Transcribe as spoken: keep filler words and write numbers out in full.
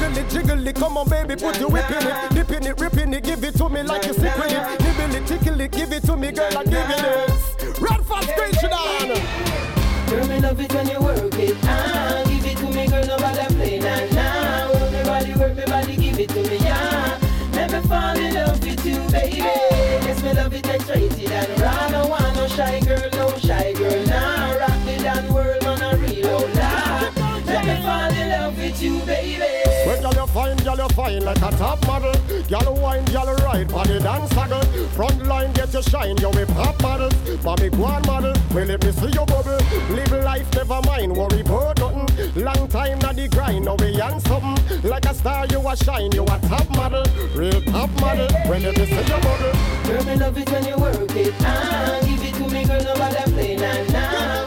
Wiggle it, jiggle it, come on baby, put your whip in it. Dipping it, ripping it, give it to me like you sick with it. Nibble it, tickle it, give it to me, girl, I give you this. Red fast, screech it on. Girl, me love it when you work it. Ah, give it to me, girl, nobody play now. Nah, work me body, work me body, give it to me, yeah. Let me fall in love with you, baby. Yes, me love it X-rated and raw. No want no shy girl, no shy girl. Nah, rock the damn world, man, I reload. Nah, let me fall in love with you, baby. Well, girl, you fine, girl, you fine like a top model. Girl, wine, girl, ride, body dance saggle. Front line, get your shine, you with pop models. Mommy, go on model, well, let me see you bubble. Live life, never mind, worry about nothing. Long time, not the grind, now we on something. Like a star, you a shine, you a top model. Real top model, well, let me see you bubble. Girl, me love it when you work it. Ah, give it to me, girl, nobody play, nah, nah.